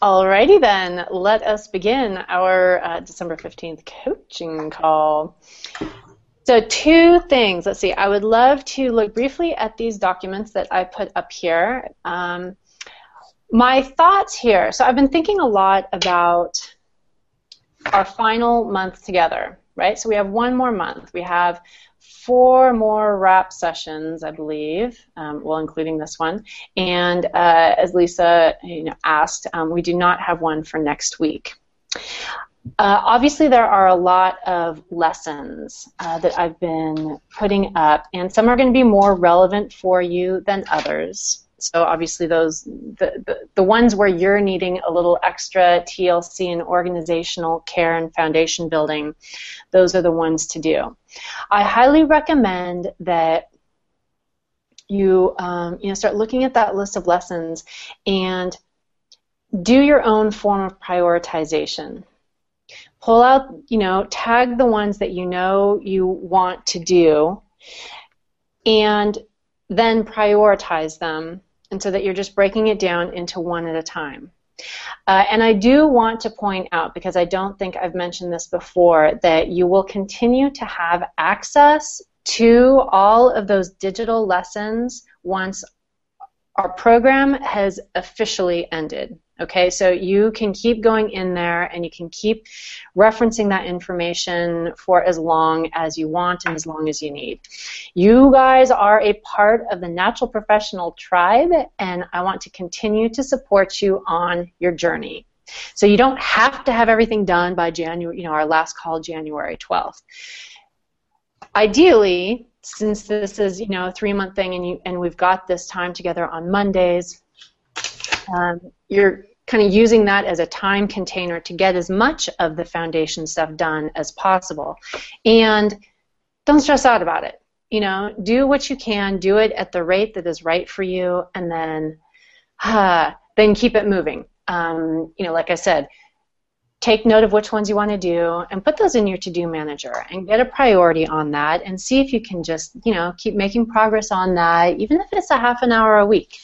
Alrighty then, let us begin our December 15th coaching call. So two things, let's see, I would love to look briefly at these documents that I put up here. My thoughts here, so I've been thinking a lot about our final month together, right? So we have one more month. We have 4 more wrap sessions, I believe, well, including this one. And as Lisa asked, we do not have one for next week. Obviously, there are a lot of lessons that I've been putting up, and some are going to be more relevant for you than others. So obviously the ones where you're needing a little extra TLC and organizational care and foundation building, those are the ones to do. I highly recommend that you start looking at that list of lessons and do your own form of prioritization. Pull out, tag the ones that you want to do, and then prioritize them, and so that you're just breaking it down into one at a time. And I do want to point out, because I don't think I've mentioned this before, that you will continue to have access to all of those digital lessons once our program has officially ended. Okay, so you can keep going in there and you can keep referencing that information for as long as you want and as long as you need. You guys are a part of the Natural Professional Tribe, and I want to continue to support you on your journey. So you don't have to have everything done by January, our last call, January 12th. Ideally, since this is, a 3-month thing and we've got this time together on Mondays, you're kind of using that as a time container to get as much of the foundation stuff done as possible. And don't stress out about it. Do what you can, do it at the rate that is right for you, and then keep it moving. Like I said, take note of which ones you want to do and put those in your to-do manager and get a priority on that and see if you can just, keep making progress on that, even if it's a half an hour a week.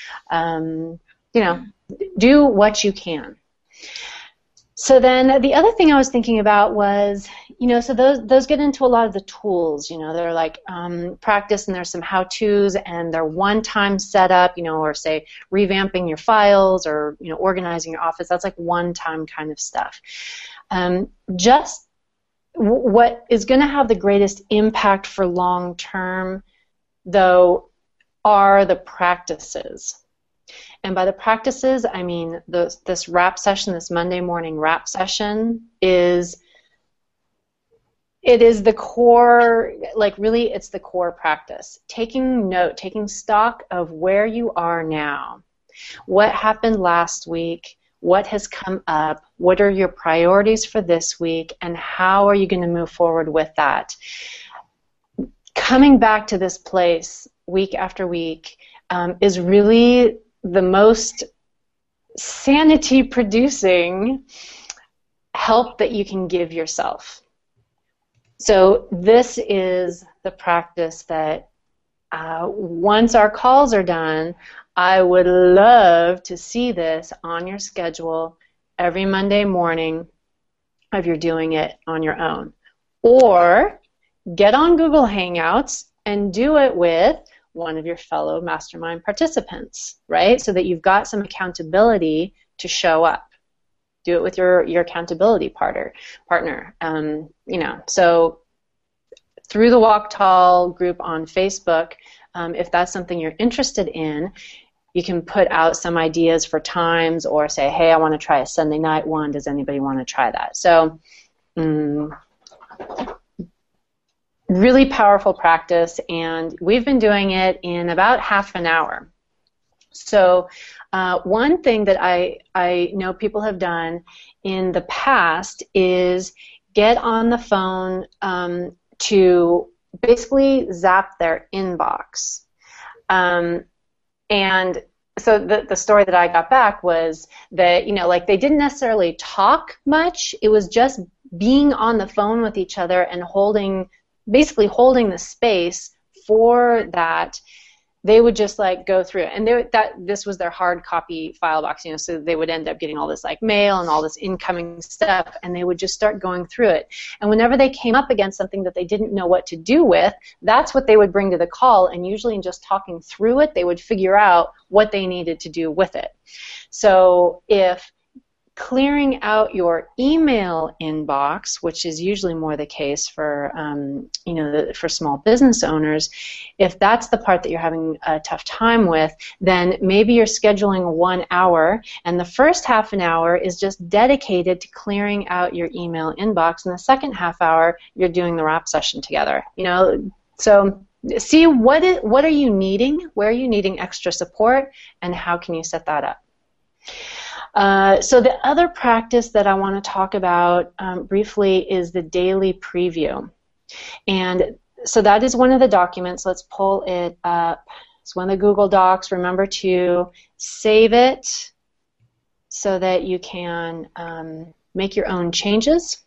Do what you can. So then the other thing I was thinking about was, so those get into a lot of the tools, they're like practice, and there's some how-tos, and they're one-time setup, or say revamping your files or, organizing your office. That's like one-time kind of stuff. Just what is going to have the greatest impact for long-term, though, are the practices. And by the practices, I mean this wrap session, this Monday morning wrap session is the core, really it's the core practice. Taking note, taking stock of where you are now. What happened last week? What has come up? What are your priorities for this week? And how are you going to move forward with that? Coming back to this place week after week is really the most sanity-producing help that you can give yourself. So this is the practice that once our calls are done, I would love to see this on your schedule every Monday morning if you're doing it on your own. Or get on Google Hangouts and do it with one of your fellow mastermind participants, right? So that you've got some accountability to show up. Do it with your accountability partner. So through the Walk Tall group on Facebook, if that's something you're interested in, you can put out some ideas for times or say, hey, I want to try a Sunday night one. Does anybody want to try that? So really powerful practice, and we've been doing it in about half an hour. So one thing that I know people have done in the past is get on the phone to basically zap their inbox. And so the story that I got back was that, they didn't necessarily talk much. It was just being on the phone with each other and basically holding the space for that they would just like go through it, and this was their hard copy file box, you know, so they would end up getting all this like mail and all this incoming stuff, and they would just start going through it. And whenever they came up against something that they didn't know what to do with, that's what they would bring to the call, and usually in just talking through it, they would figure out what they needed to do with it. So if clearing out your email inbox, which is usually more the case for, you know, for small business owners, if that's the part that you're having a tough time with, then maybe you're scheduling 1 hour, and the first half an hour is just dedicated to clearing out your email inbox, and the second half hour you're doing the wrap session together. You know, so see what are you needing, where are you needing extra support, and how can you set that up. So the other practice that I want to talk about briefly is the daily preview. And so that is one of the documents. Let's pull it up. It's one of the Google Docs. Remember to save it so that you can make your own changes.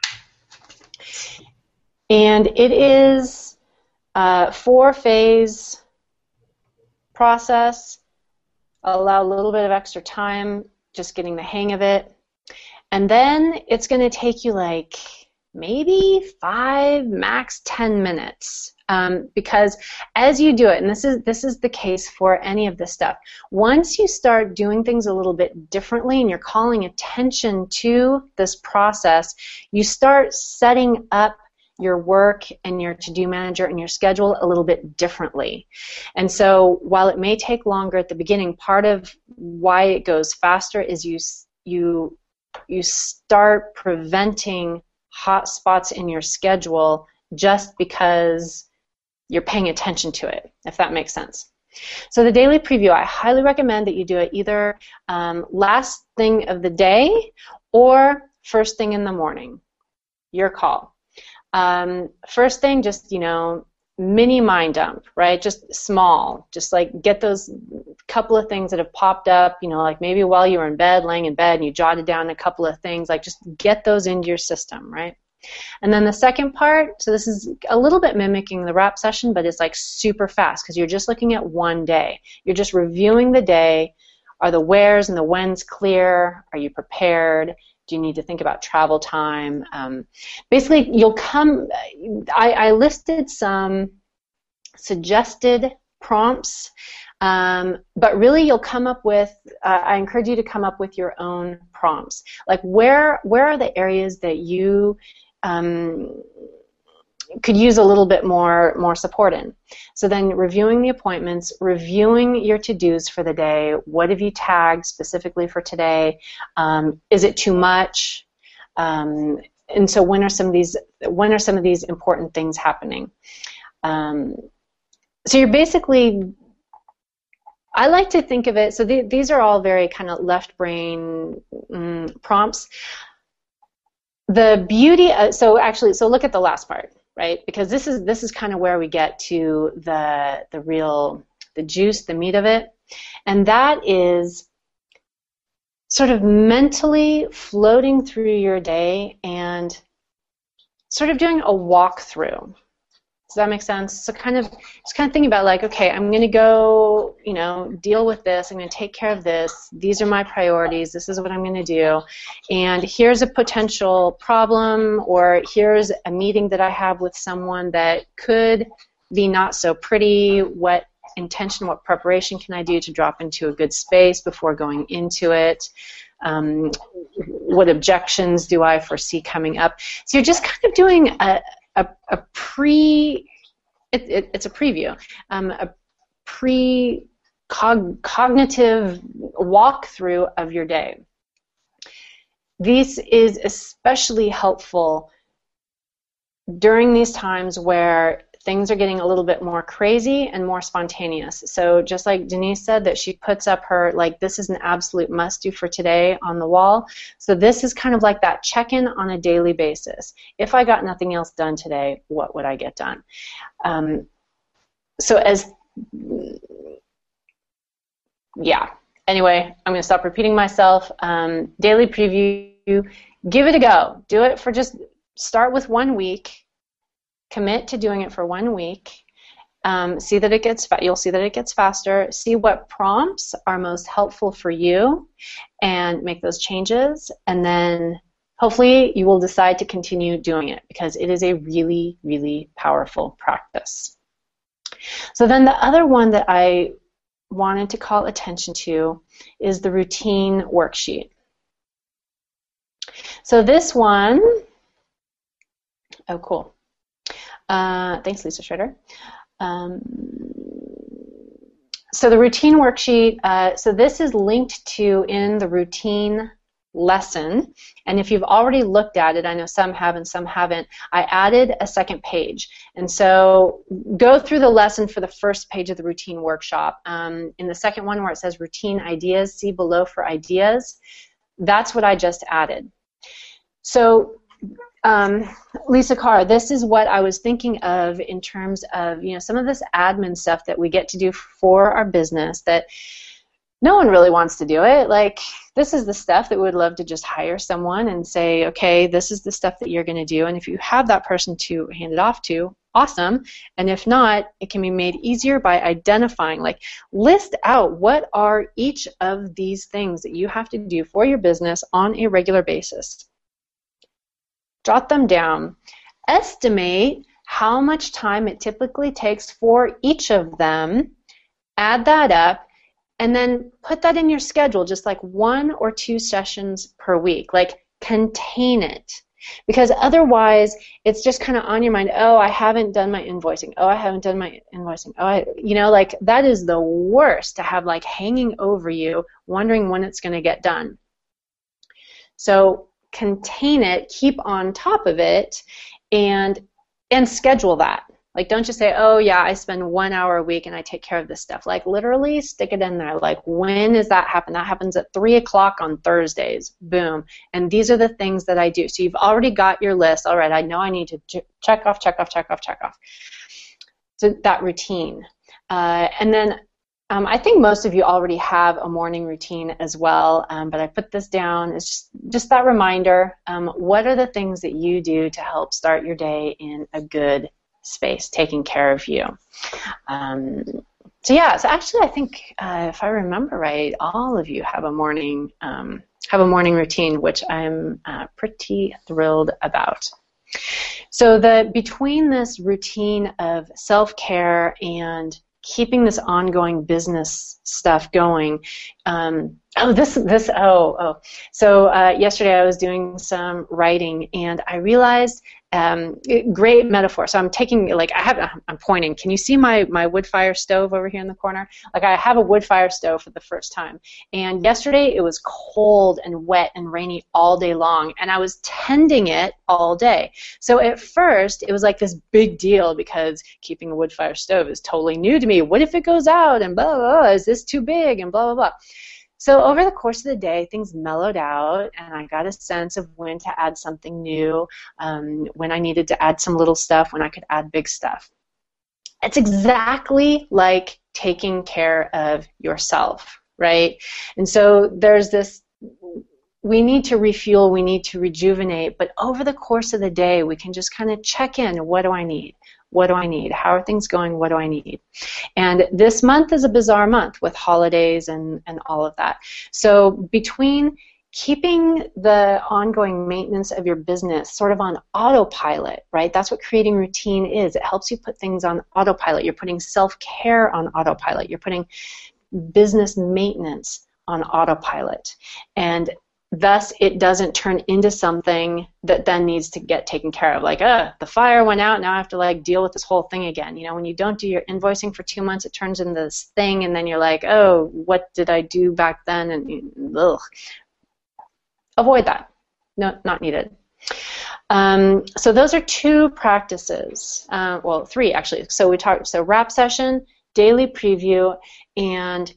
And it is a 4-phase process. Allow a little bit of extra time, just getting the hang of it. And then it's going to take you like maybe 5, max 10 minutes. Because as you do it, and this is the case for any of this stuff, once you start doing things a little bit differently and you're calling attention to this process, you start setting up your work and your to-do manager and your schedule a little bit differently. And so while it may take longer at the beginning, part of why it goes faster is you start preventing hot spots in your schedule just because you're paying attention to it, if that makes sense. So the daily preview, I highly recommend that you do it either last thing of the day or first thing in the morning. Your call. First thing, just, you know, mini mind dump, right? Just small. Just like get those couple of things that have popped up, you know, like maybe while you were in bed, laying in bed, and you jotted down a couple of things, like just get those into your system, right? And then the second part, so this is a little bit mimicking the wrap session, but it's like super fast because you're just looking at one day. You're just reviewing the day. Are the wheres and the whens clear? Are you prepared? Do you need to think about travel time? Basically, you'll come, I listed some suggested prompts, but really you'll come up with, I encourage you to come up with your own prompts. Like where are the areas that you could use a little bit more support in? So then reviewing the appointments, reviewing your to-dos for the day. What have you tagged specifically for today? Is it too much? And so when are some of these important things happening? So you're basically, I like to think of it, so these are all very kind of left brain prompts. The beauty, so look at the last part, right? Because this is kind of where we get to the juice, the meat of it, and that is sort of mentally floating through your day and sort of doing a walkthrough. Does that make sense? So just kind of thinking about like, okay, I'm going to go, you know, deal with this. I'm going to take care of this. These are my priorities. This is what I'm going to do. And here's a potential problem, or here's a meeting that I have with someone that could be not so pretty. What intention, what preparation can I do to drop into a good space before going into it? What objections do I foresee coming up? So you're just kind of doing it's a preview, a cognitive walkthrough of your day. This is especially helpful during these times where things are getting a little bit more crazy and more spontaneous. So just like Denise said, that she puts up her, like, this is an absolute must-do for today on the wall. So this is kind of like that check-in on a daily basis. If I got nothing else done today, what would I get done? Anyway, I'm going to stop repeating myself. Daily preview, give it a go. Do it for start with 1 week. Commit to doing it for 1 week, See that it gets you'll see that it gets faster. See what prompts are most helpful for you and make those changes, and then hopefully you will decide to continue doing it because it is a really, really powerful practice. So then the other one that I wanted to call attention to is the routine worksheet. So this one, oh cool. Thanks, Lisa Schroeder. So the routine worksheet, so this is linked to in the routine lesson, and if you've already looked at it, I know some have and some haven't, I added a second page. And so go through the lesson for the first page of the routine workshop. In the second one where it says routine ideas, see below for ideas, that's what I just added. So Lisa Carr, this is what I was thinking of in terms of, you know, some of this admin stuff that we get to do for our business that no one really wants to do it. Like, this is the stuff that we would love to just hire someone and say, okay, this is the stuff that you're going to do, and if you have that person to hand it off to, awesome. And if not, it can be made easier by identifying, like, list out what are each of these things that you have to do for your business on a regular basis. Jot them down. Estimate how much time it typically takes for each of them. Add that up, and then put that in your schedule, just like 1 or 2 sessions per week. Like, contain it. Because otherwise, it's just kind of on your mind, oh, I haven't done my invoicing. Oh, I haven't done my invoicing. Oh, you know, like, that is the worst to have, like, hanging over you, wondering when it's going to get done. So contain it, keep on top of it, and schedule that. Like, don't just say, oh yeah, I spend 1 hour a week and I take care of this stuff. Like, literally stick it in there. Like, when does that happen? That happens at 3 o'clock on Thursdays. Boom. And these are the things that I do. So you've already got your list. All right, I know I need to check off, check off, check off, check off. So that routine. And then I think most of you already have a morning routine as well, but I put this down as just that reminder. What are the things that you do to help start your day in a good space, taking care of you? So yeah, so actually I think if I remember right, all of you have a morning routine, which I'm pretty thrilled about. So between this routine of self-care and keeping this ongoing business stuff going. So yesterday I was doing some writing and I realized, great metaphor. So I'm taking, like, I'm pointing. Can you see my wood fire stove over here in the corner? Like, I have a wood fire stove for the first time. And yesterday it was cold and wet and rainy all day long, and I was tending it all day. So at first it was like this big deal because keeping a wood fire stove is totally new to me. What if it goes out and blah, blah, blah, is this too big and blah, blah, blah. So over the course of the day, things mellowed out, and I got a sense of when to add something new, when I needed to add some little stuff, when I could add big stuff. It's exactly like taking care of yourself, right? And so there's this, we need to refuel, we need to rejuvenate, but over the course of the day, we can just kind of check in. What do I need? What do I need? How are things going? What do I need? And this month is a bizarre month with holidays and all of that. So between keeping the ongoing maintenance of your business sort of on autopilot, right? That's what creating routine is. It helps you put things on autopilot. You're putting self-care on autopilot. You're putting business maintenance on autopilot. And thus, it doesn't turn into something that then needs to get taken care of. Like, the fire went out, now I have to, like, deal with this whole thing again. You know, when you don't do your invoicing for 2 months, it turns into this thing, and then you're like, oh, what did I do back then? And ugh. Avoid that. No, not needed. So those are 2 practices. Well, 3 actually. So wrap session, daily preview, and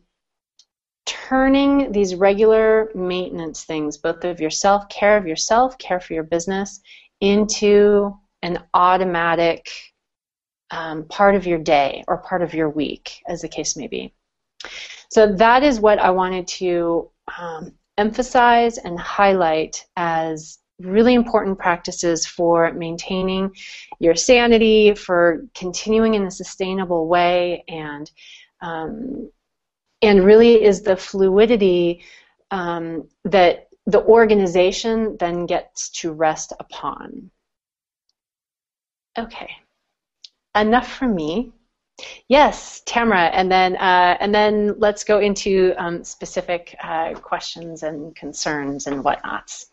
turning these regular maintenance things, both of yourself, care for your business, into an automatic part of your day or part of your week, as the case may be. So that is what I wanted to emphasize and highlight as really important practices for maintaining your sanity, for continuing in a sustainable way, and really is the fluidity that the organization then gets to rest upon. Okay, enough from me. Yes, Tamara, and then let's go into specific questions and concerns and whatnots.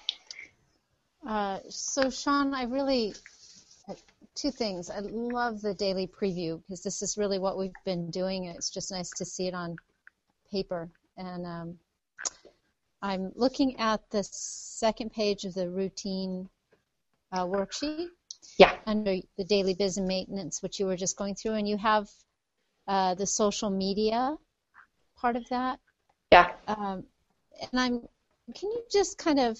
So Sean, two things. I love the daily preview because this is really what we've been doing. It's just nice to see it on paper. And I'm looking at the second page of the routine worksheet. Yeah. Under the daily biz and maintenance, which you were just going through, and you have the social media part of that. Yeah. Can you just kind of,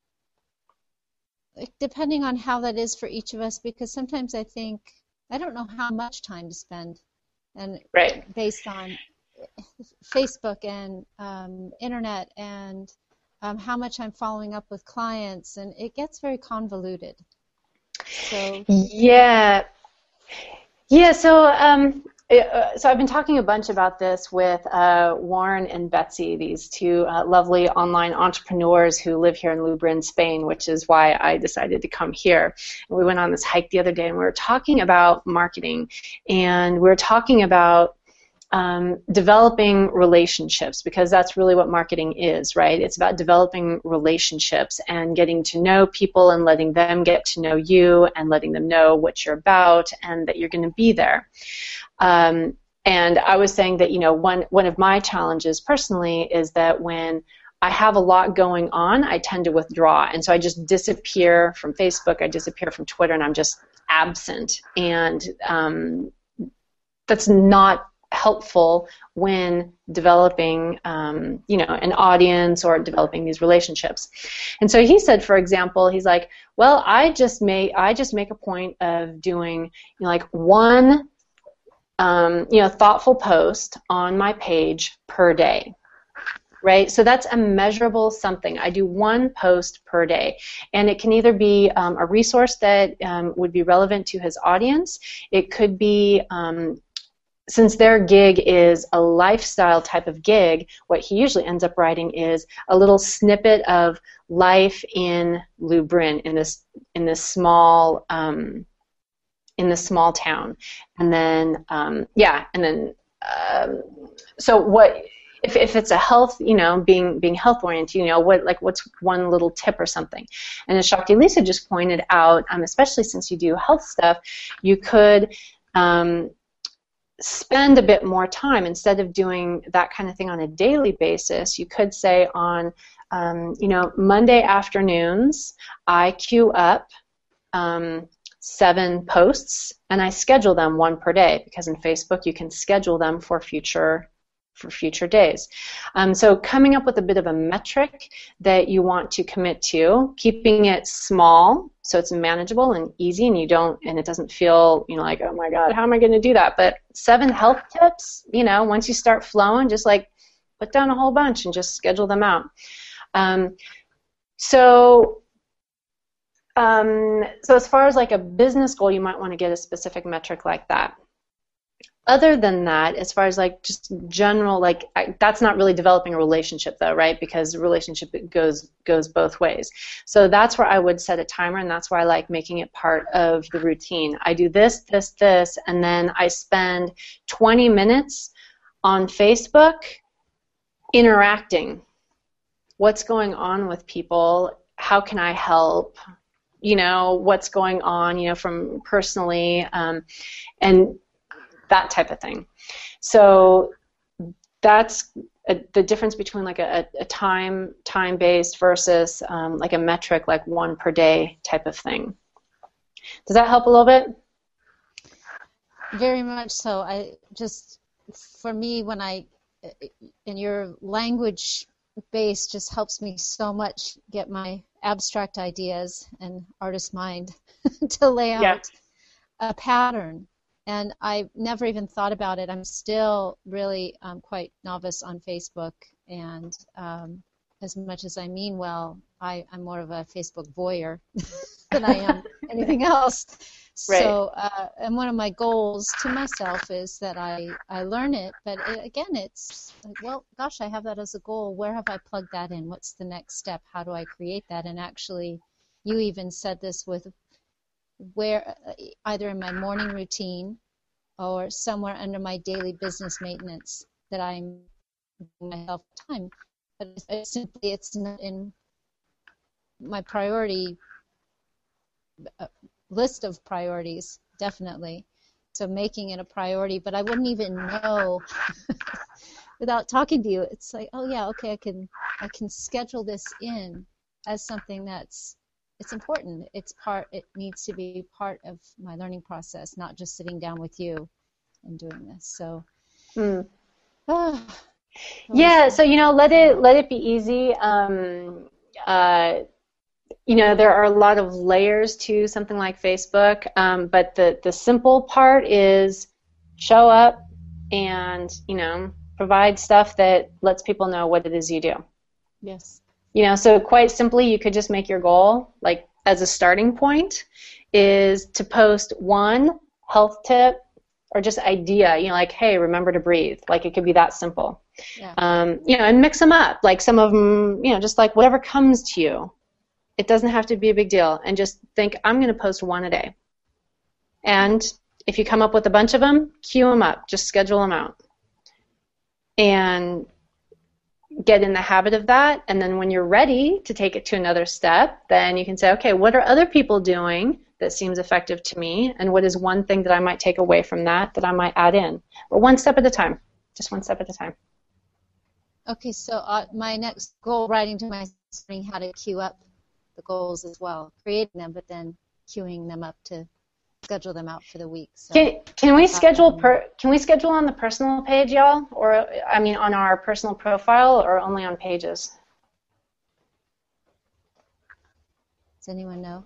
depending on how that is for each of us, because sometimes I think, I don't know how much time to spend, and right. based on Facebook and internet and how much I'm following up with clients, and it gets very convoluted. So yeah. So I've been talking a bunch about this with Warren and Betsy, these two lovely online entrepreneurs who live here in Lublin, Spain, which is why I decided to come here. And we went on this hike the other day, and we were talking about marketing, and we were talking about developing relationships, because that's really what marketing is, right? It's about developing relationships and getting to know people and letting them get to know you and letting them know what you're about and that you're going to be there. And I was saying that, one of my challenges personally is that when I have a lot going on, I tend to withdraw. And so I just disappear from Facebook, I disappear from Twitter, and I'm just absent. And that's not helpful when developing, an audience or developing these relationships. And so he said, for example, he's like, well, I just make a point of doing, one, thoughtful post on my page per day. Right? So that's a measurable something. I do one post per day. And it can either be a resource that would be relevant to his audience. It could be, since their gig is a lifestyle type of gig, what he usually ends up writing is a little snippet of life in Lublin, in this small town, and then so what if it's a health, being health oriented, what's one little tip or something. And as Shakti Lisa just pointed out, especially since you do health stuff, you could spend a bit more time. Instead of doing that kind of thing on a daily basis, you could say on Monday afternoons I queue up 7 posts and I schedule them one per day, because in Facebook you can schedule them for future days. So coming up with a bit of a metric that you want to commit to, keeping it small so it's manageable and easy, and it doesn't feel like, oh my God, how am I going to do that? But 7 health tips, once you start flowing, just put down a whole bunch and just schedule them out. So as far as a business goal, you might want to get a specific metric like that. Other than that, as far as just general, that's not really developing a relationship though, right? Because a relationship goes both ways. So that's where I would set a timer, and that's why I like making it part of the routine. I do this, and then I spend 20 minutes on Facebook interacting. What's going on with people? How can I help? What's going on, from personally, and that type of thing. So that's the difference between a time-based versus a metric, one per day type of thing. Does that help a little bit? Very much so. For me, in your language base just helps me so much get my abstract ideas and artist mind to lay out a pattern. And I never even thought about it. I'm still really quite novice on Facebook, and as much as I mean well, I'm more of a Facebook voyeur than I am anything else. Right. So, and one of my goals to myself is that I learn it, but again, it's like, well, gosh, I have that as a goal. Where have I plugged that in? What's the next step? How do I create that? And actually, you even said this with where, either in my morning routine or somewhere under my daily business maintenance, that I'm giving myself time. But it's not in my priority list of priorities, definitely. So making it a priority, but I wouldn't even know without talking to you. It's like, oh yeah, okay, I can schedule this in as something it's important. It needs to be part of my learning process, not just sitting down with you and doing this. So yeah, so let it be easy. There are a lot of layers to something like Facebook, but the simple part is show up and provide stuff that lets people know what it is you do. Yes. So quite simply, you could just make your goal, like as a starting point, is to post one health tip or just idea, like, hey, remember to breathe. Like, it could be that simple. Yeah. And mix them up. Like some of them, just like whatever comes to you. It doesn't have to be a big deal. And just think, I'm going to post one a day. And if you come up with a bunch of them, queue them up. Just schedule them out. And get in the habit of that. And then when you're ready to take it to another step, then you can say, okay, what are other people doing that seems effective to me? And what is one thing that I might take away from that I might add in? But one step at a time. Just one step at a time. Okay, so my next goal, writing to myself, learning how to queue up the goals as well, creating them, but then queuing them up to schedule them out for the week. So can we schedule on the personal page, y'all, or on our personal profile, or only on pages? Does anyone know?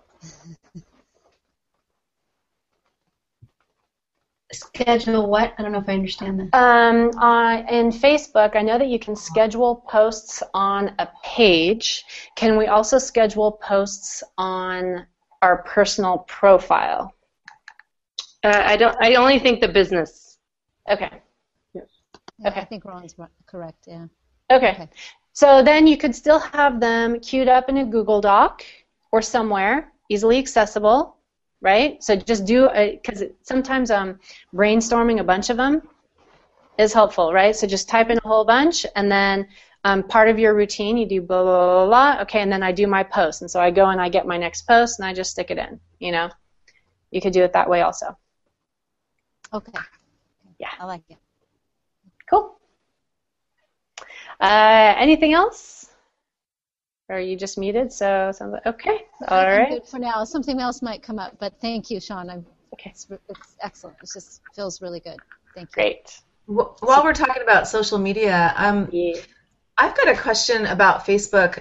Schedule what? I don't know if I understand that. In Facebook, I know that you can schedule posts on a page. Can we also schedule posts on our personal profile? I only think the business. Okay. Yeah, Okay. I think Ron's correct, yeah. Okay. So then you could still have them queued up in a Google Doc or somewhere, easily accessible, right? So just do it, because sometimes brainstorming a bunch of them is helpful, right? So just type in a whole bunch, and then part of your routine, you do blah, blah, blah, blah, okay, and then I do my post. And so I go and I get my next post, and I just stick it in, You could do it that way also. Okay. Yeah. I like it. Cool. Anything else? Or are you just muted? So sounds like okay. All right. I'm good for now. Something else might come up, but thank you, Sean. Okay. It's excellent. It just feels really good. Thank you. Great. While we're talking about social media, Yeah. I've got a question about Facebook.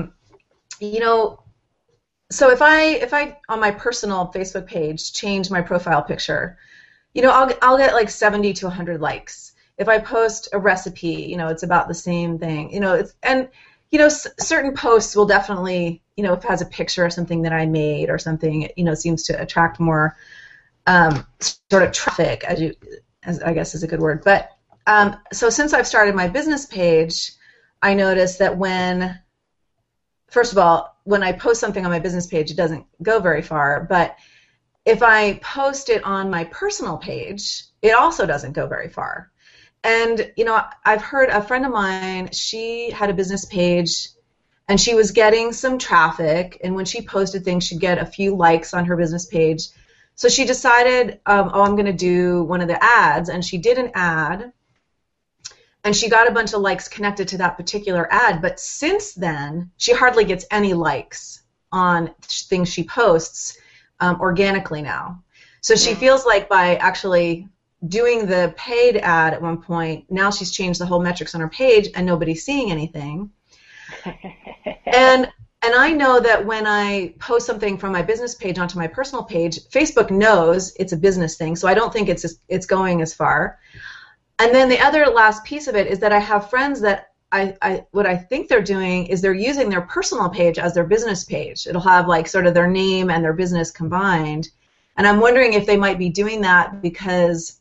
So if I on my personal Facebook page change my profile picture, I'll get like 70 to 100 likes. If I post a recipe, it's about the same thing. Certain posts will definitely, if it has a picture of something that I made or something, seems to attract more sort of traffic, as I guess is a good word. But so since I've started my business page, I noticed that first of all, when I post something on my business page, it doesn't go very far. But if I post it on my personal page, it also doesn't go very far. And, I've heard a friend of mine, she had a business page, and she was getting some traffic, and when she posted things, she'd get a few likes on her business page. So she decided, I'm going to do one of the ads, and she did an ad, and she got a bunch of likes connected to that particular ad, but since then, she hardly gets any likes on things she posts organically now. So she feels like by actually doing the paid ad at one point, now she's changed the whole metrics on her page and nobody's seeing anything. And I know that when I post something from my business page onto my personal page, Facebook knows it's a business thing, so I don't think it's going as far. And then the other last piece of it is that I have friends that what I think they're doing is they're using their personal page as their business page. It'll have like sort of their name and their business combined. And I'm wondering if they might be doing that because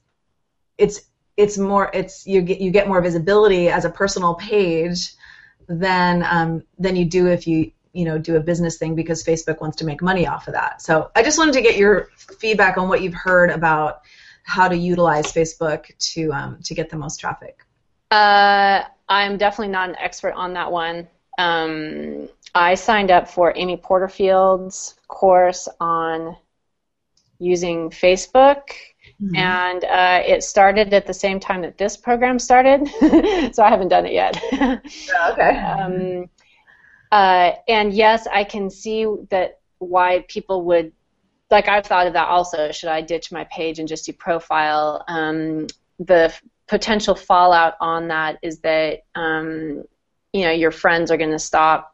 you get more visibility as a personal page than you do if you do a business thing, because Facebook wants to make money off of that. So I just wanted to get your feedback on what you've heard about how to utilize Facebook to get the most traffic. I'm definitely not an expert on that one. I signed up for Amy Porterfield's course on using Facebook, and it started at the same time that this program started, so I haven't done it yet. Okay. And yes, I can see that why people would, like, I've thought of that also. Should I ditch my page and just do profile? The potential fallout on that is that your friends are going to stop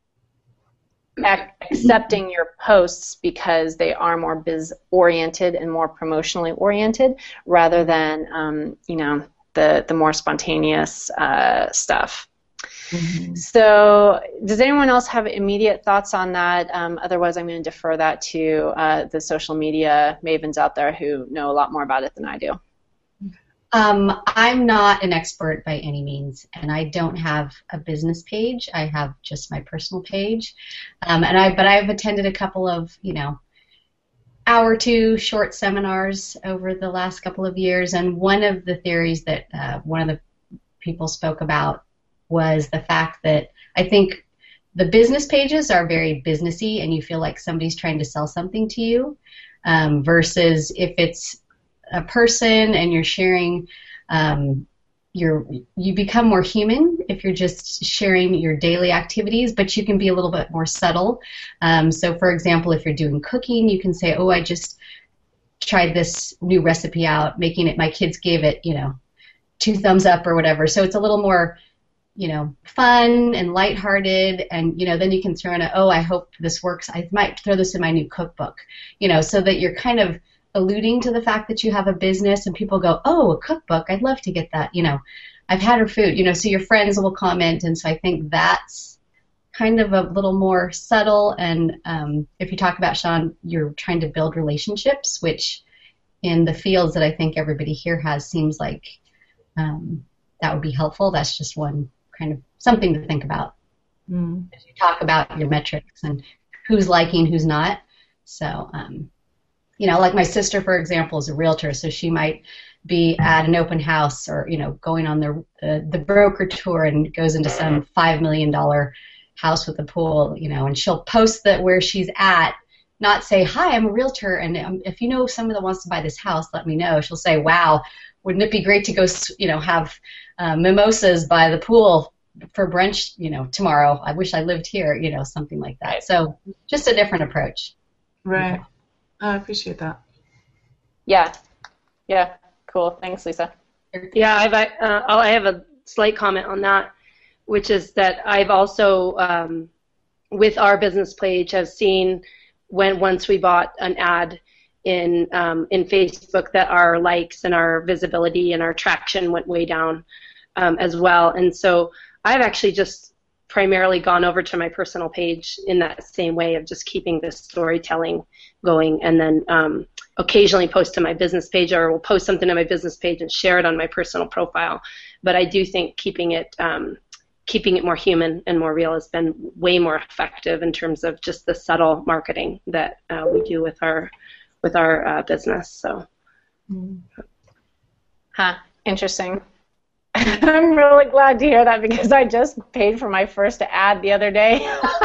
accepting your posts because they are more biz oriented and more promotionally oriented rather than the more spontaneous stuff. Mm-hmm. So does anyone else have immediate thoughts on that? Otherwise, I'm going to defer that to the social media mavens out there who know a lot more about it than I do. I'm not an expert by any means, and I don't have a business page. I have just my personal page, but I've attended a couple of hour or two short seminars over the last couple of years, and one of the theories that one of the people spoke about was the fact that I think the business pages are very businessy, and you feel like somebody's trying to sell something to you, versus if it's a person and you're sharing, you become more human if you're just sharing your daily activities, but you can be a little bit more subtle. So for example, if you're doing cooking, you can say, oh, I just tried this new recipe out, making it, my kids gave it, 2 thumbs up or whatever. So it's a little more, fun and lighthearted, and, then you can throw in oh, I hope this works. I might throw this in my new cookbook, so that you're kind of alluding to the fact that you have a business, and people go, oh, a cookbook, I'd love to get that, I've had her food, so your friends will comment, and so I think that's kind of a little more subtle, and if you talk about, Sean, you're trying to build relationships, which in the fields that I think everybody here has seems like that would be helpful. That's just one kind of something to think about as you talk about your metrics and who's liking, who's not. So like my sister, for example, is a realtor, so she might be at an open house or, going on the broker tour and goes into some $5 million house with a pool, and she'll post that where she's at, not say, hi, I'm a realtor, and if you know someone that wants to buy this house, let me know. She'll say, wow, wouldn't it be great to go, have mimosas by the pool for brunch, tomorrow? I wish I lived here, something like that. So just a different approach. Right. I appreciate that. Yeah. Cool. Thanks, Lisa. Yeah, I have a slight comment on that, which is that I've also, with our business page, have seen once we bought an ad in Facebook that our likes and our visibility and our traction went way down as well. And so I've actually just primarily gone over to my personal page in that same way of just keeping this storytelling going, and then occasionally post to my business page, or will post something on my business page and share it on my personal profile. But I do think keeping it more human and more real has been way more effective in terms of just the subtle marketing that we do with our business. So, interesting. I'm really glad to hear that, because I just paid for my first ad the other day.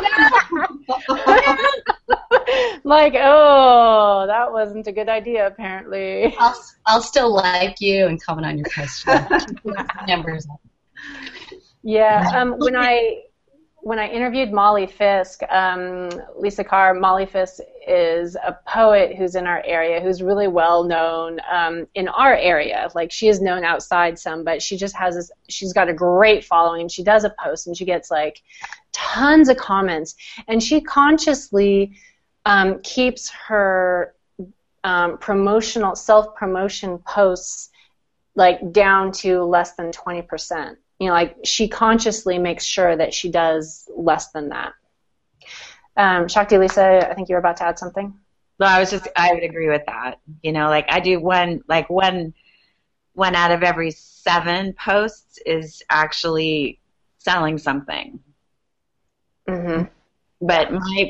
Like, oh, that wasn't a good idea, apparently. I'll still like you and comment on your post. Numbers. Yeah, when I interviewed Molly Fisk, Lisa Carr, Molly Fisk is a poet who's in our area, who's really well known in our area. Like, she is known outside some, but she just has she's got a great following. She does a post and she gets like tons of comments, and she consciously keeps her self-promotion posts like down to less than 20%. like she consciously makes sure that she does less than that. Shakti, Lisa, I think you were about to add something. Well, I would agree with that. Like I do one out of every 7 posts is actually selling something. Mm-hmm. But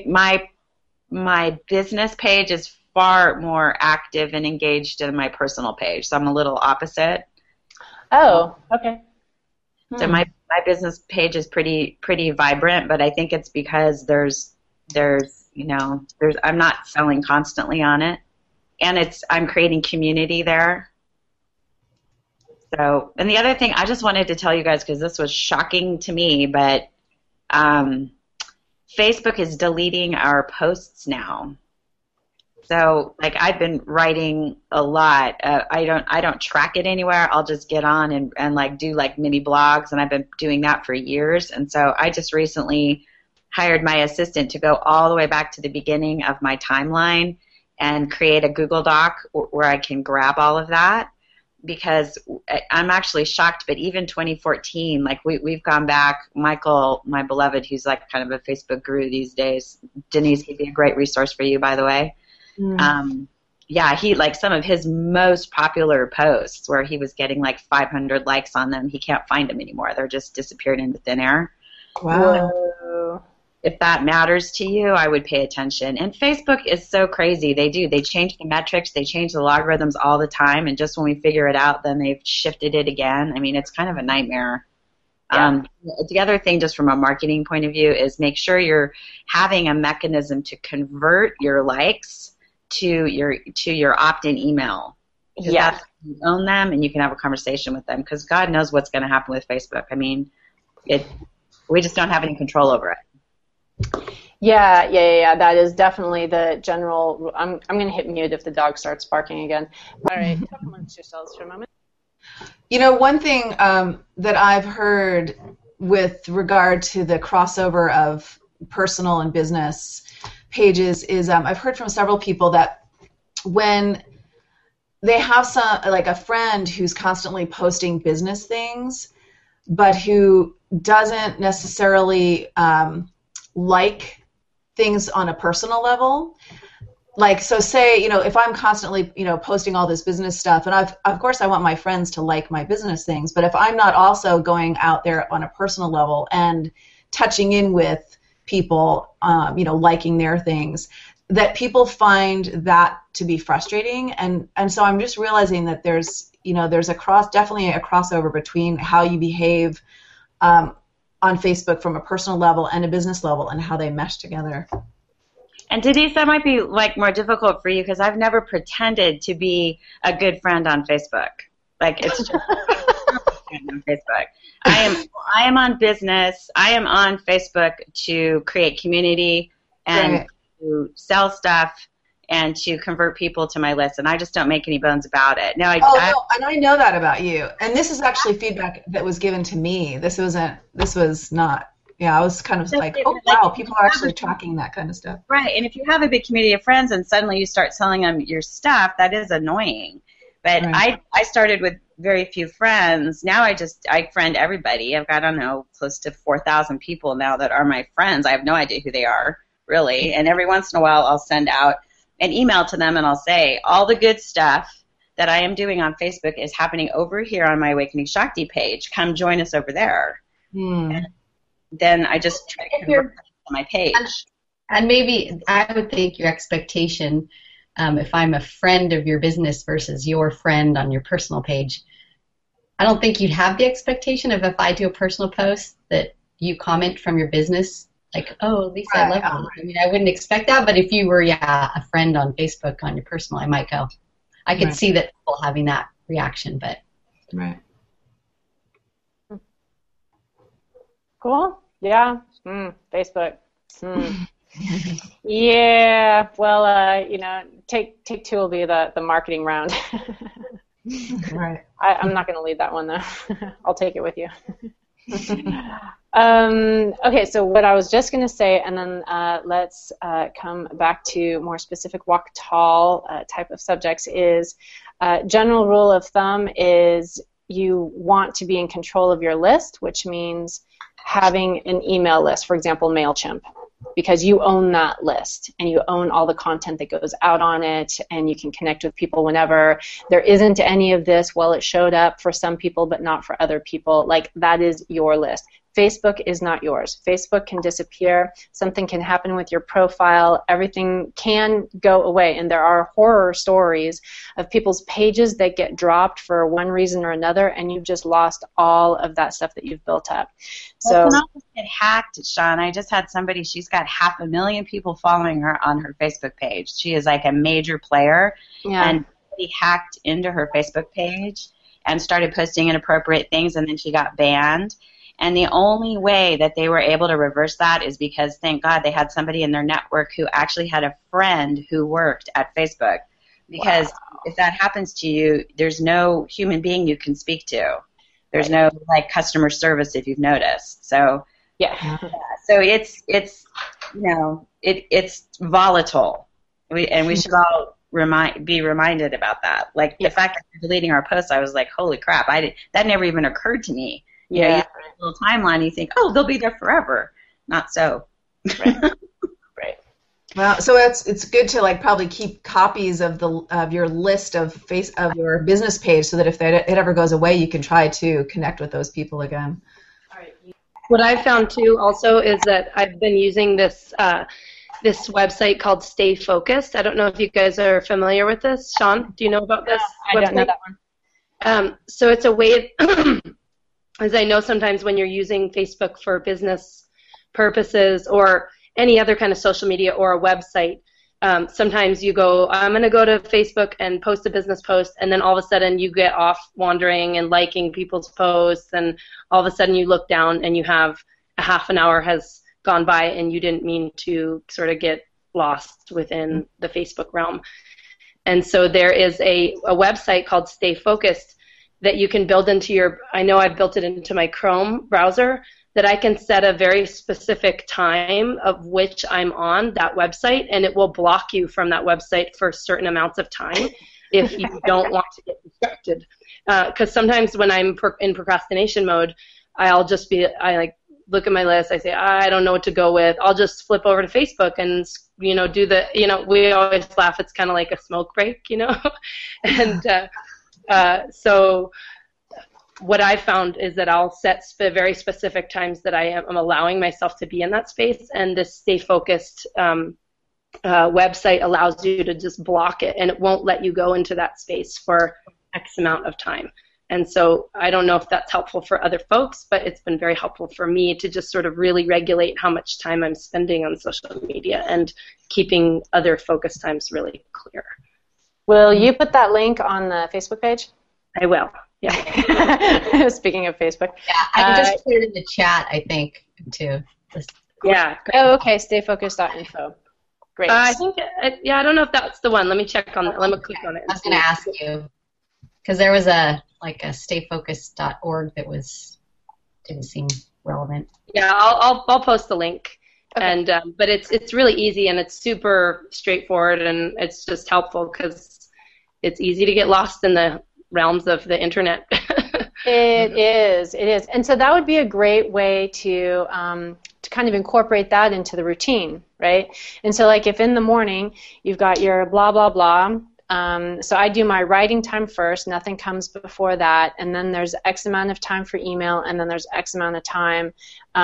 my business page is far more active and engaged than my personal page, so I'm a little opposite. Oh, okay. So my business page is pretty vibrant, but I think it's because there's I'm not selling constantly on it, and I'm creating community there. So, and the other thing I just wanted to tell you guys, because this was shocking to me, but Facebook is deleting our posts now. So, like, I've been writing a lot. I don't track it anywhere. I'll just get on and like do like mini blogs, and I've been doing that for years. And so I just recently hired my assistant to go all the way back to the beginning of my timeline and create a Google Doc where I can grab all of that, because I'm actually shocked. But even 2014, like we've gone back. Michael, my beloved, who's like kind of a Facebook guru these days. Denise, he'd be a great resource for you, by the way. Yeah, he, like, some of his most popular posts where he was getting like 500 likes on them, he can't find them anymore. They're just disappeared into thin air. Wow. Whoa. If that matters to you, I would pay attention. And Facebook is so crazy. They change the metrics, they change the logarithms all the time, and just when we figure it out, then they've shifted it again. I mean, it's kind of a nightmare. Yeah. The other thing, just from a marketing point of view, is make sure you're having a mechanism to convert your likes to your opt-in email. Yeah. You own them, and you can have a conversation with them, because God knows what's going to happen with Facebook. I mean, we just don't have any control over it. Yeah. That is definitely the general. I'm going to hit mute if the dog starts barking again. All right, talk amongst yourselves for a moment. One thing that I've heard with regard to the crossover of personal and business pages is I've heard from several people that when they have like a friend who's constantly posting business things, but who doesn't necessarily like things on a personal level. Like, so say, if I'm constantly, posting all this business stuff, and of course I want my friends to like my business things, but if I'm not also going out there on a personal level and touching in with people, liking their things, that people find that to be frustrating. And so I'm just realizing that there's definitely a crossover between how you behave on Facebook from a personal level and a business level, and how they mesh together. And Denise, that might be like more difficult for you, because I've never pretended to be a good friend on Facebook. Like, it's just on Facebook. I am on business. I am on Facebook to create community and to sell stuff and to convert people to my list, and I just don't make any bones about it. No, and I know that about you. And this is actually feedback that was given to me. This was not. Yeah, I was kind of like, oh, wow, people are actually tracking that kind of stuff. Right, and if you have a big community of friends and suddenly you start selling them your stuff, that is annoying. But right. I started with very few friends. Now I friend everybody. I've got, I don't know, close to 4,000 people now that are my friends. I have no idea who they are, really. And every once in a while I'll send out an email to them and I'll say, all the good stuff that I am doing on Facebook is happening over here on my Awakening Shakti page. Come join us over there. And then I just try to convert them to my page. And maybe I would think your expectation, if I'm a friend of your business versus your friend on your personal page, I don't think you'd have the expectation of, if I do a personal post, that you comment from your business, like, oh, Lisa, I love you. I mean, I wouldn't expect that, but if you were, a friend on Facebook on your personal, I might go. I could see that people having that reaction, but. Right. Cool. Yeah. Facebook. Yeah. Well, take two will be the marketing round. Right. I'm not going to lead that one though. I'll take it with you. Okay. So what I was just going to say, and then let's come back to more specific walk tall type of subjects. Is general rule of thumb is you want to be in control of your list, which means having an email list, for example, MailChimp, because you own that list and you own all the content that goes out on it, and you can connect with people whenever. There isn't any of this, well, it showed up for some people but not for other people. Like, that is your list. Facebook is not yours. Facebook can disappear. Something can happen with your profile. Everything can go away. And there are horror stories of people's pages that get dropped for one reason or another, and you've just lost all of that stuff that you've built up. So not just get hacked, Sean. I just had somebody, she's got 500,000 people following her on her Facebook page. She is like a major player. Yeah. And somebody hacked into her Facebook page and started posting inappropriate things, and then she got banned. And the only way that they were able to reverse that is because, thank God, they had somebody in their network who actually had a friend who worked at Facebook. Because if that happens to you, there's no human being you can speak to. There's no like customer service, if you've noticed. So so it's it's volatile, we should all be reminded about that. Like the fact that we're deleting our posts, I was like, holy crap! That never even occurred to me. You know, you have a little timeline, you think, oh, they'll be there forever. Not so. Right. Well, so it's good to like probably keep copies of your list of your business page, so that if it ever goes away, you can try to connect with those people again. What I've found too also is that I've been using this this website called Stay Focused. I don't know if you guys are familiar with this. Sean, do you know about this? I don't know that one. So it's a way as I know sometimes when you're using Facebook for business purposes or any other kind of social media or a website, sometimes you go, I'm going to go to Facebook and post a business post, and then all of a sudden you get off wandering and liking people's posts, and all of a sudden you look down and you have a half an hour has gone by and you didn't mean to sort of get lost within the Facebook realm. And so there is a website called Stay Focused that you can build into your, I know I've built it into my Chrome browser, that I can set a very specific time of which I'm on that website, and it will block you from that website for certain amounts of time if you don't want to get distracted. Because sometimes when I'm in procrastination mode, I like look at my list, I say, I don't know what to go with. I'll just flip over to Facebook and, do we always laugh, it's kind of like a smoke break, and so what I found is that I'll set very specific times that I am allowing myself to be in that space, and this Stay Focused website allows you to just block it, and it won't let you go into that space for X amount of time. And so I don't know if that's helpful for other folks, but it's been very helpful for me to just sort of really regulate how much time I'm spending on social media and keeping other focus times really clear. Will you put that link on the Facebook page? I will. Yeah. Speaking of Facebook. Yeah, I can just put it in the chat, I think, too. Yeah. Oh, okay. Stayfocused.info. Great. I think, I don't know if that's the one. Let me check on that. Let me click on it. I was going to ask you, because there was a stayfocused.org that didn't seem relevant. Yeah, I'll post the link. Okay. And but it's really easy, and it's super straightforward, and it's just helpful because it's easy to get lost in the realms of the internet. It is, and so that would be a great way to kind of incorporate that into the routine, right? And so, like, if in the morning you've got your blah blah blah. So I do my writing time first, nothing comes before that, and then there's X amount of time for email, and then there's X amount of time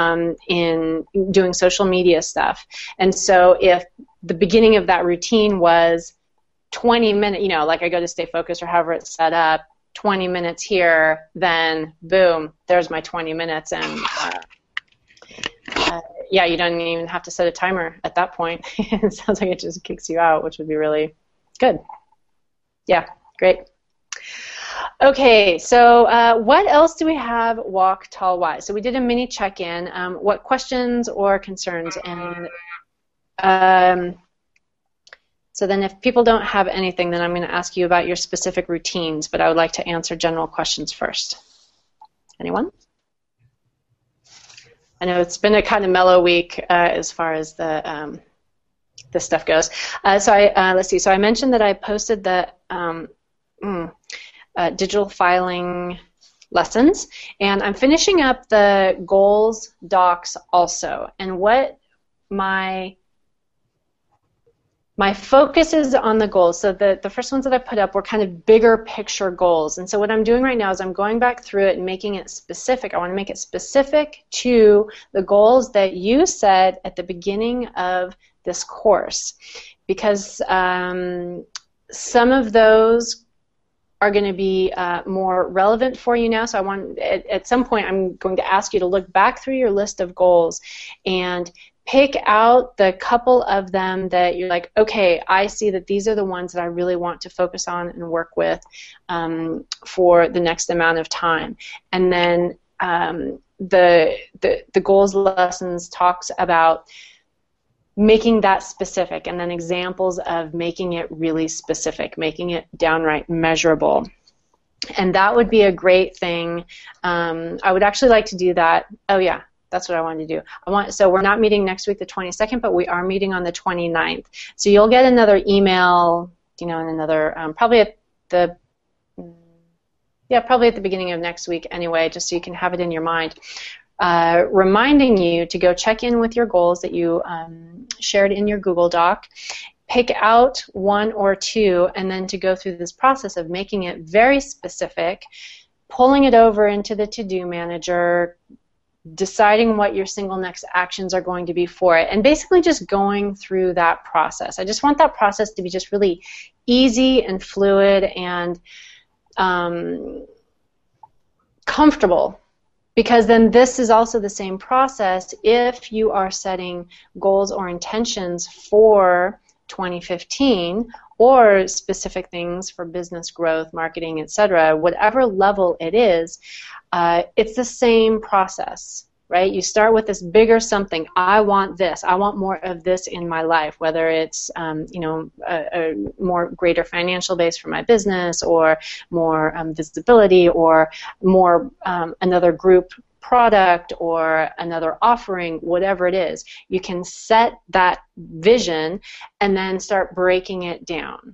in doing social media stuff. And so if the beginning of that routine was 20 minutes, like I go to Stay Focused or however it's set up, 20 minutes here, then boom, there's my 20 minutes, and you don't even have to set a timer at that point. It sounds like it just kicks you out, which would be really good. Yeah, great. Okay, so what else do we have Walk Tall Wise? So we did a mini check-in. What questions or concerns? And so then if people don't have anything, then I'm going to ask you about your specific routines, but I would like to answer general questions first. Anyone? I know it's been a kind of mellow week as far as the this stuff goes. So let's see. So I mentioned that I posted the digital filing lessons, and I'm finishing up the goals docs also. And what my focus is on the goals. So the first ones that I put up were kind of bigger picture goals. And so what I'm doing right now is I'm going back through it and making it specific. I want to make it specific to the goals that you set at the beginning of this course, because some of those are going to be more relevant for you now. So I want, at some point, I'm going to ask you to look back through your list of goals and pick out the couple of them that you're like, okay, I see that these are the ones that I really want to focus on and work with for the next amount of time. And then the goals lessons talks about making that specific, and then examples of making it really specific, making it downright measurable. And that would be a great thing. I would actually like to do that. Oh yeah, that's what I wanted to do. So we're not meeting next week the 22nd, but we are meeting on the 29th. So you'll get another email, in another, probably at the beginning of next week anyway, just so you can have it in your mind. Reminding you to go check in with your goals that you shared in your Google Doc, pick out one or two, and then to go through this process of making it very specific, pulling it over into the to-do manager, deciding what your single next actions are going to be for it, and basically just going through that process. I just want that process to be just really easy and fluid and comfortable. Because then this is also the same process if you are setting goals or intentions for 2015 or specific things for business growth, marketing, etc., whatever level it is, it's the same process, right? You start with this bigger something. I want this. I want more of this in my life, whether it's a more greater financial base for my business, or more visibility, or more another group product, or another offering, whatever it is. You can set that vision and then start breaking it down,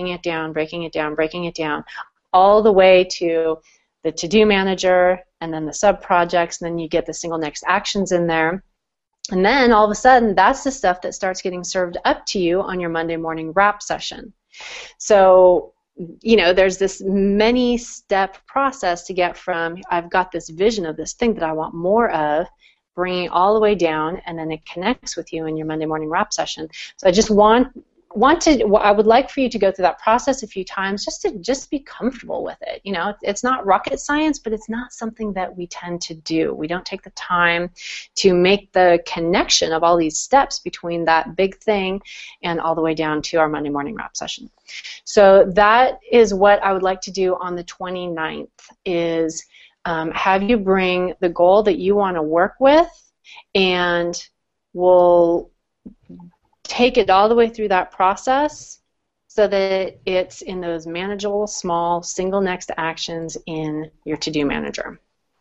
all the way to the to-do manager, and then the sub-projects, and then you get the single next actions in there. And then all of a sudden, that's the stuff that starts getting served up to you on your Monday morning wrap session. So, there's this many-step process to get from, I've got this vision of this thing that I want more of, bringing it all the way down, and then it connects with you in your Monday morning wrap session. So I just I would like for you to go through that process a few times just to be comfortable with it. It's not rocket science, but it's not something that we tend to do. We don't take the time to make the connection of all these steps between that big thing and all the way down to our Monday morning wrap session. So that is what I would like to do on the 29th, is have you bring the goal that you want to work with, and we'll take it all the way through that process so that it's in those manageable, small, single next actions in your to-do manager.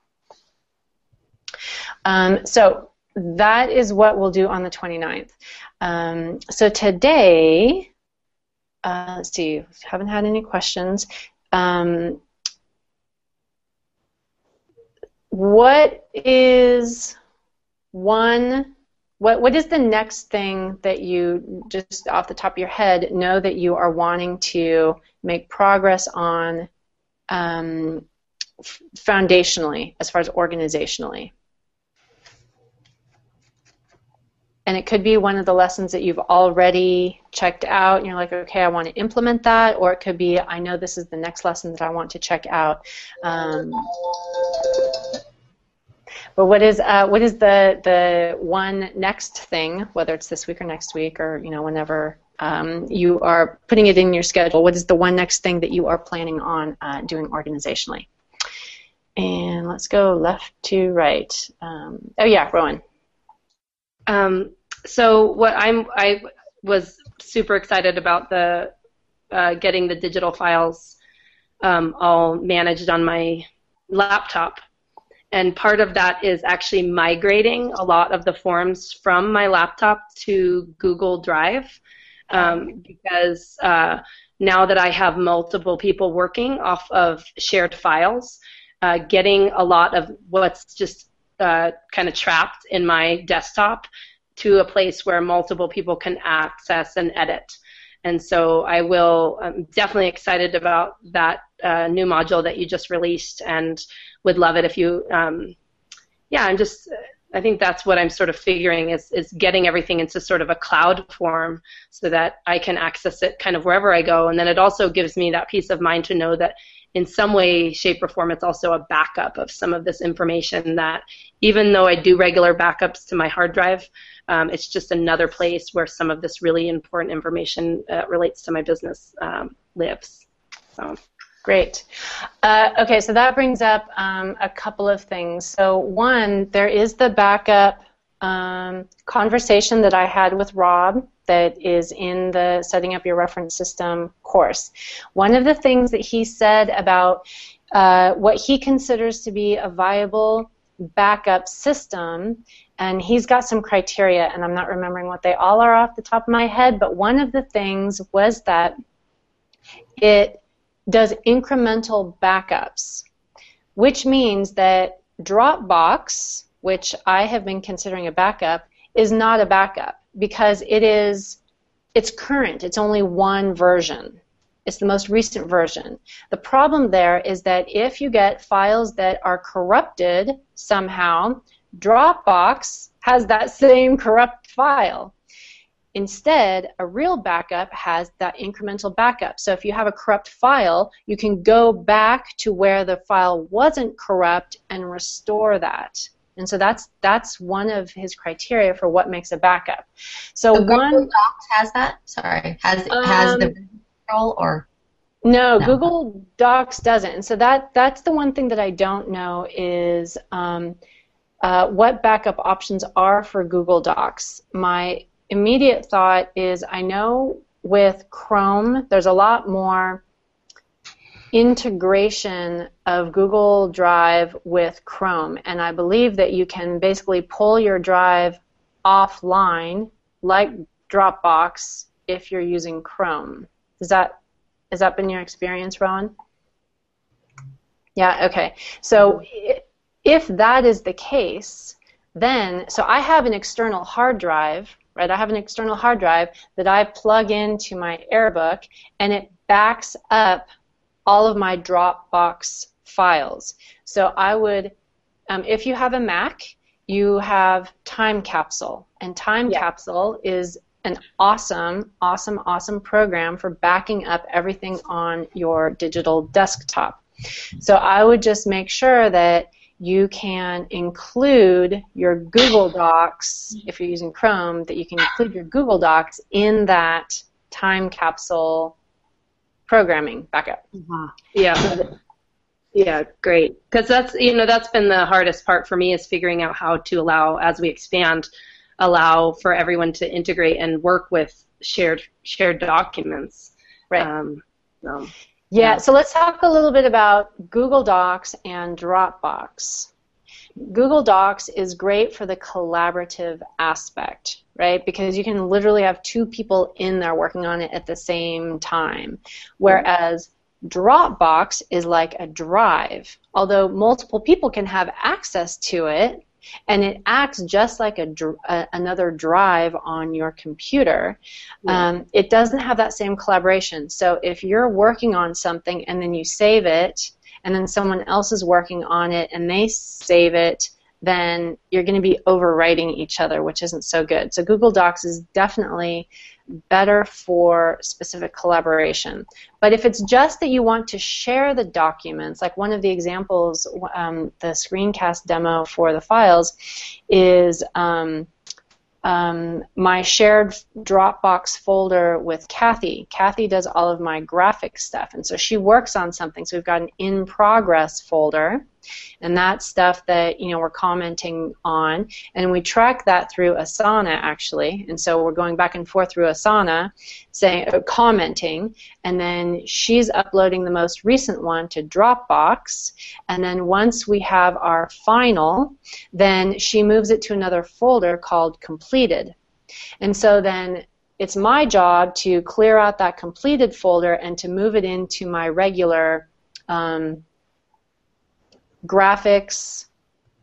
So that is what we'll do on the 29th. So today, let's see, haven't had any questions. What is the next thing that you, just off the top of your head, know that you are wanting to make progress on foundationally, as far as organizationally? And it could be one of the lessons that you've already checked out, and you're like, okay, I want to implement that, or it could be, I know this is the next lesson that I want to check out. But what is the one next thing, whether it's this week or next week, or whenever you are putting it in your schedule, what is the one next thing that you are planning on doing organizationally? And let's go left to right. Oh yeah, Rowan. So what I was super excited about the getting the digital files all managed on my laptop. And part of that is actually migrating a lot of the forms from my laptop to Google Drive, because now that I have multiple people working off of shared files, getting a lot of what's just kind of trapped in my desktop to a place where multiple people can access and edit. And so I'm definitely excited about that new module that you just released, and would love it if you, I think that's what I'm sort of figuring is getting everything into sort of a cloud form so that I can access it kind of wherever I go. And then it also gives me that peace of mind to know that in some way, shape, or form, it's also a backup of some of this information that even though I do regular backups to my hard drive, it's just another place where some of this really important information relates to my business lives. So. Great. Okay, so that brings up a couple of things. So one, there is the backup conversation that I had with Rob that is in the Setting Up Your Reference System course. One of the things that he said about what he considers to be a viable backup system, and he's got some criteria, and I'm not remembering what they all are off the top of my head, but one of the things was that it does incremental backups, which means that Dropbox, which I have been considering a backup, is not a backup because it's current. It's only one version. It's the most recent version. The problem there is that if you get files that are corrupted somehow, Dropbox has that same corrupt file. Instead, a real backup has that incremental backup. So if you have a corrupt file, you can go back to where the file wasn't corrupt and restore that. And so that's one of his criteria for what makes a backup. So Google Docs has that? Sorry, has the control or? No, Google Docs doesn't. And so that's the one thing that I don't know is what backup options are for Google Docs. My immediate thought is I know with Chrome there's a lot more integration of Google Drive with Chrome, and I believe that you can basically pull your drive offline like Dropbox if you're using Chrome. Has that been your experience, Ron? Yeah, okay. So if that is the case, then, so I have an external hard drive, right? I have an external hard drive that I plug into my AirBook, and it backs up all of my Dropbox files. So I would, if you have a Mac, you have Time Capsule, and Time Capsule is an awesome, awesome, awesome program for backing up everything on your digital desktop. So I would just make sure that you can include your Google Docs, if you're using Chrome, that you can include your Google Docs in that Time Capsule programming backup. Yeah, great. Because that's been the hardest part for me is figuring out how to allow, as we expand, allow for everyone to integrate and work with shared documents. Right. Yeah, so let's talk a little bit about Google Docs and Dropbox. Google Docs is great for the collaborative aspect, right? Because you can literally have two people in there working on it at the same time. Whereas Dropbox is like a drive, although multiple people can have access to it, and it acts just like another drive on your computer. It doesn't have that same collaboration. So if you're working on something and then you save it, and then someone else is working on it and they save it, then you're going to be overwriting each other, which isn't so good. So Google Docs is definitely better for specific collaboration. But if it's just that you want to share the documents, like one of the examples, the screencast demo for the files is my shared Dropbox folder with Kathy. Kathy does all of my graphic stuff, and so she works on something. So we've got an in-progress folder, and that's stuff that we're commenting on, and we track that through Asana actually. And so we're going back and forth through Asana, commenting, and then she's uploading the most recent one to Dropbox. And then once we have our final, then she moves it to another folder called completed. And so then it's my job to clear out that completed folder and to move it into my regular graphics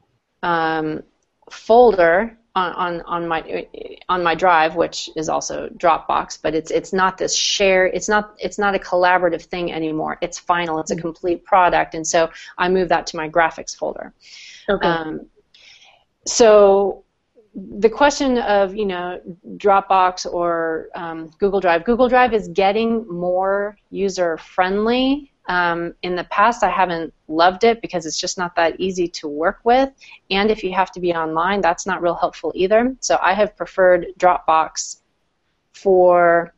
folder on my drive, which is also Dropbox, but it's not this share. It's not a collaborative thing anymore. It's final. It's a complete product, and so I move that to my graphics folder. Okay. So the question of Dropbox or Google Drive. Google Drive is getting more user friendly. In the past, I haven't loved it because it's just not that easy to work with, and if you have to be online, that's not real helpful either. So I have preferred Dropbox for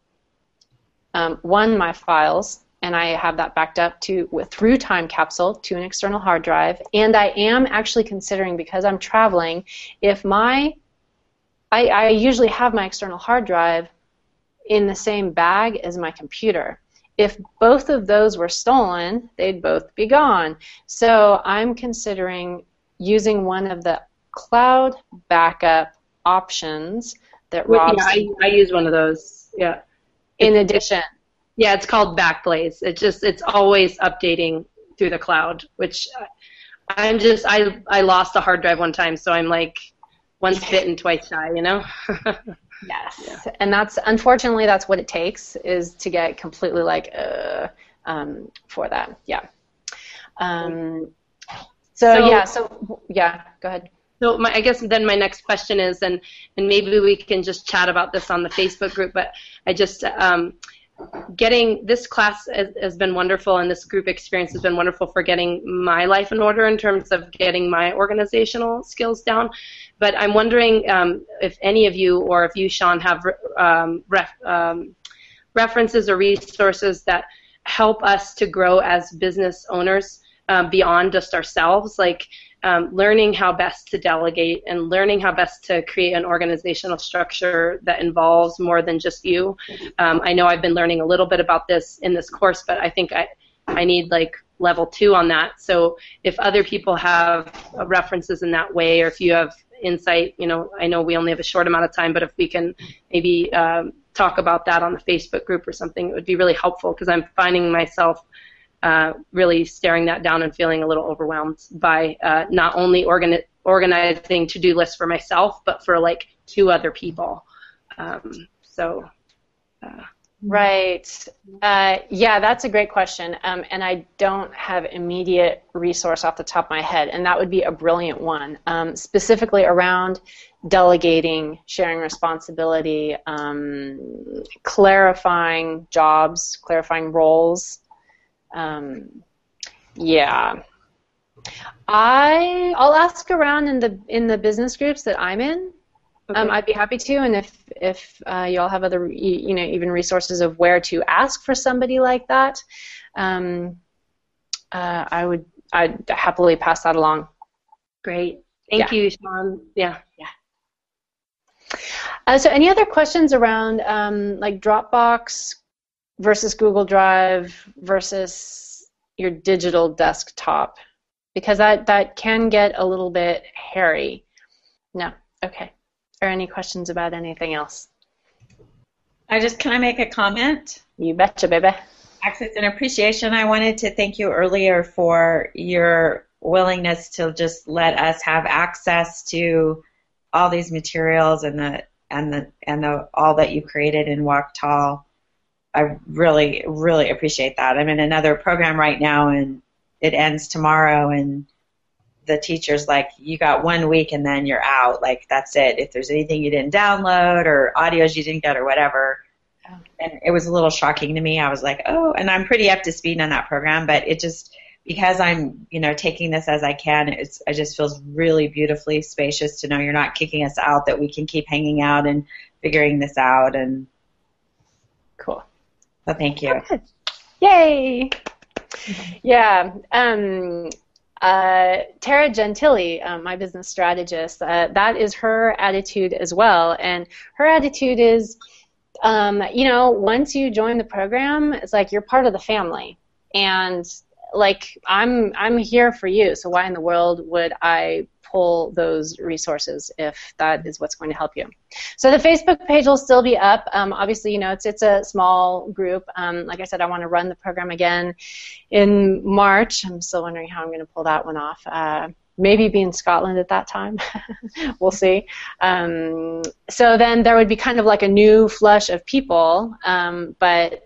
my files, and I have that backed up through Time Capsule to an external hard drive, and I am actually considering, because I'm traveling, if I usually have my external hard drive in the same bag as my computer. If both of those were stolen, they'd both be gone. So I'm considering using one of the cloud backup options that Rob. Yeah, I use one of those. Yeah. In addition. Yeah, it's called Backblaze. It's always updating through the cloud, which I lost a hard drive one time, so I'm like once bitten, twice shy, Yes, yeah. And unfortunately that's what it takes, is to get completely for that. Yeah. So go ahead. So I guess then my next question is, and maybe we can just chat about this on the Facebook group, but I just getting this class has been wonderful, and this group experience has been wonderful for getting my life in order in terms of getting my organizational skills down. But I'm wondering if any of you, or if you, Sean, have references or resources that help us to grow as business owners beyond just ourselves, like learning how best to delegate and learning how best to create an organizational structure that involves more than just you. I know I've been learning a little bit about this in this course, but I think I need like level 2 on that. So if other people have references in that way, or if you have insight, I know we only have a short amount of time, but if we can maybe talk about that on the Facebook group or something, it would be really helpful, because I'm finding myself really staring that down and feeling a little overwhelmed by not only organizing to-do lists for myself, but for like 2 other people. Right. Yeah, that's a great question, and I don't have immediate resource off the top of my head, and that would be a brilliant one, specifically around delegating, sharing responsibility, clarifying jobs, clarifying roles. Yeah. I'll ask around in the business groups that I'm in. Okay. I'd be happy to, and if y'all have other even resources of where to ask for somebody like that, I'd happily pass that along. Great. Thank you, Sean. Yeah. So any other questions around like Dropbox versus Google Drive versus your digital desktop? Because that can get a little bit hairy. No? Okay. Or any questions about anything else? Can I make a comment? You betcha, baby. Actually, it's an appreciation. I wanted to thank you earlier for your willingness to just let us have access to all these materials and all that you created in Walk Tall. I really, really appreciate that. I'm in another program right now, and it ends tomorrow, and the teacher's like, you got 1 week and then you're out. Like, that's it. If there's anything you didn't download or audios you didn't get or whatever. And it was a little shocking to me. I was like, oh, and I'm pretty up to speed on that program, but it just, because I'm, taking this as I can, it just feels really beautifully spacious to know you're not kicking us out, that we can keep hanging out and figuring this out. And cool. So thank you. Good. Yay. Yeah. Tara Gentili, my business strategist, that is her attitude as well. And her attitude is, once you join the program, it's like you're part of the family. And like I'm here for you. So why in the world would I pull those resources if that is what's going to help you. So the Facebook page will still be up. Obviously, it's a small group. Like I said, I want to run the program again in March. I'm still wondering how I'm going to pull that one off. Maybe be in Scotland at that time. We'll see. So then there would be kind of like a new flush of people, but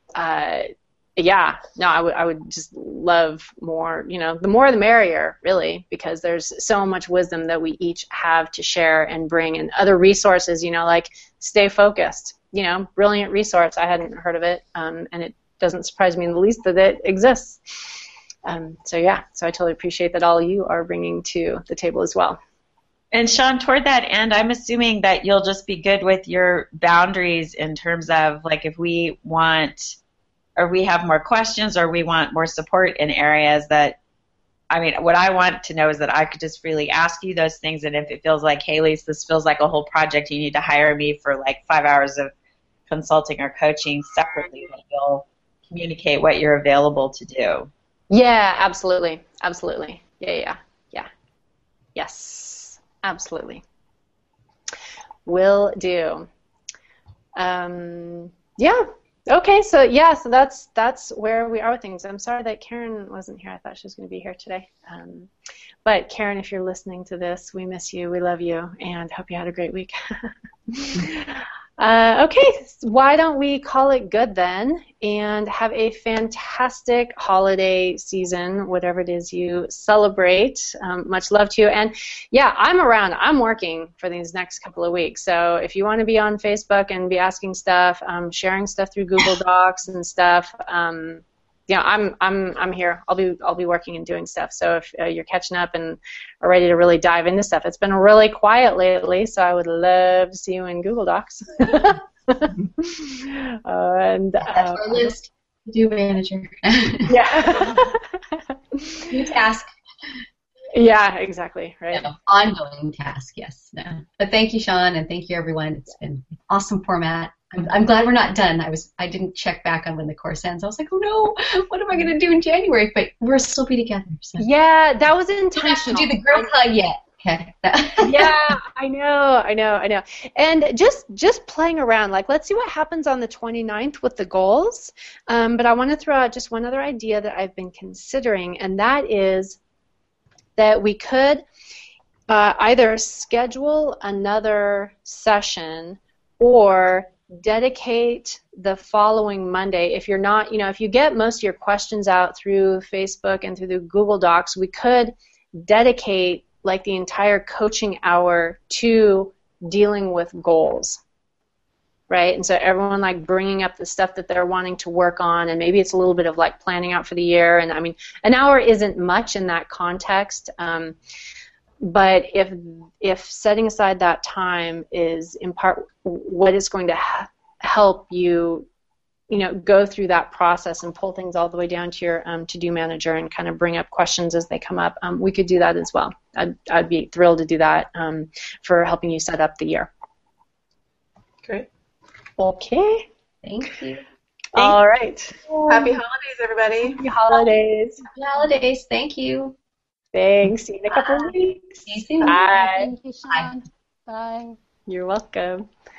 I would just love more, the more the merrier, really, because there's so much wisdom that we each have to share and bring, and other resources, like Stay Focused, brilliant resource. I hadn't heard of it, and it doesn't surprise me in the least that it exists. So I totally appreciate that all you are bringing to the table as well. And Sean, toward that end, I'm assuming that you'll just be good with your boundaries in terms of, like, if we want, or we have more questions, or we want more support in areas that, what I want to know is that I could just freely ask you those things, and if it feels like, hey, Lise, this feels like a whole project, you need to hire me for like 5 hours of consulting or coaching separately, that you'll communicate what you're available to do. Yeah, absolutely. Yeah. Yes, absolutely. Will do. Okay, so that's where we are with things. I'm sorry that Karen wasn't here. I thought she was going to be here today. But Karen, if you're listening to this, we miss you, we love you, and hope you had a great week. Okay, why don't we call it good then, and have a fantastic holiday season, whatever it is you celebrate. Much love to you. And yeah, I'm around. I'm working for these next couple of weeks. So if you want to be on Facebook and be asking stuff, sharing stuff through Google Docs and stuff, I'm here. I'll be working and doing stuff. So if you're catching up and are ready to really dive into stuff, it's been really quiet lately. So I would love to see you in Google Docs. And that's our list. Do manager. Yeah. New task. Yeah, exactly. Right. No, ongoing task. Yes. No. But thank you, Sean, and thank you, everyone. It's been an awesome format. I'm glad we're not done. I didn't check back on when the course ends. I was like, oh no, what am I going to do in January? But we'll still be together. So. Yeah, that was intentional. Don't have to do the group hug yet. Okay. Yeah, I know. And just playing around. Like, let's see what happens on the 29th with the goals. But I want to throw out just one other idea that I've been considering, and that is that we could either schedule another session or dedicate the following Monday. If you're not, if you get most of your questions out through Facebook and through the Google Docs, we could dedicate like the entire coaching hour to dealing with goals, right? And so everyone like bringing up the stuff that they're wanting to work on, and maybe it's a little bit of like planning out for the year. And an hour isn't much in that context. But if setting aside that time is in part what is going to help you, go through that process and pull things all the way down to your to-do manager and kind of bring up questions as they come up, we could do that as well. I'd be thrilled to do that for helping you set up the year. Great. Okay. Thank you. All right. Happy holidays, everybody. Happy holidays. Happy holidays. Thank you. Thanks. See you in a couple of weeks. See you soon. Bye. Thank you, Sean. Bye. You're welcome.